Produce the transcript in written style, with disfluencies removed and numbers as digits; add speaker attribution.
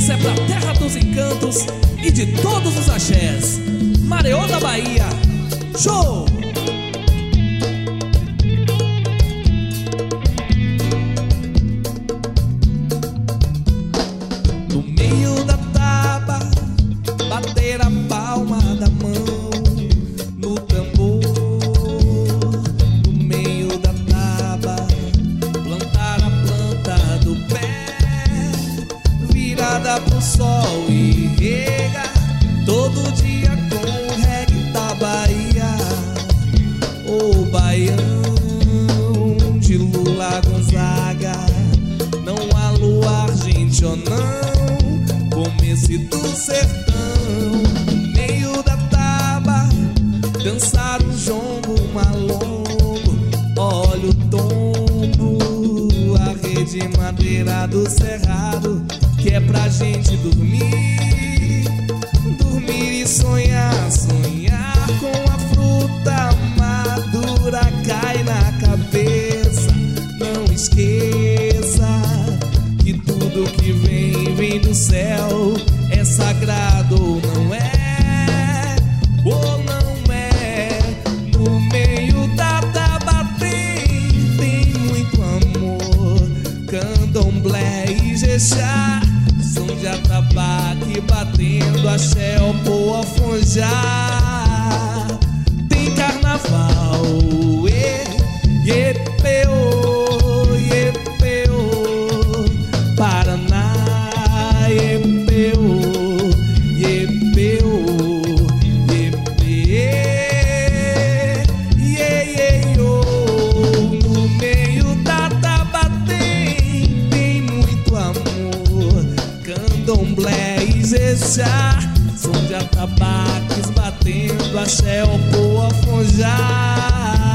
Speaker 1: Essa é pra terra dos encantos e de todos os axés. Mareô da Bahia, show! No meio da taba, bater a palma da mão no tambor. No meio da taba, plantar a planta do pé, virada pro sol e rega todo dia com o reggae da Bahia. O baião de Lula Gonzaga, não há luar, gente, ou não, começo do sertão. No meio da taba, dançar um jongo malongo, olha o tombo, a rede madeira do cerrado, que é pra gente dormir, dormir e sonhar, sonhar com a fruta madura, cai na cabeça. Não esqueça que tudo que vem, vem do céu, é sagrado ou não é, ou não é. No meio da taba tem muito amor, candomblé e jexá, som de atabaque batendo axé, o poa fonjá. Tem carnaval, iepeô, iepeô, Paraná, iepeô, iepeô, iepeê, ieieô. No meio da taba tem muito amor, candomblé e jexá, som de atabaques batendo axé, o poa fonjá.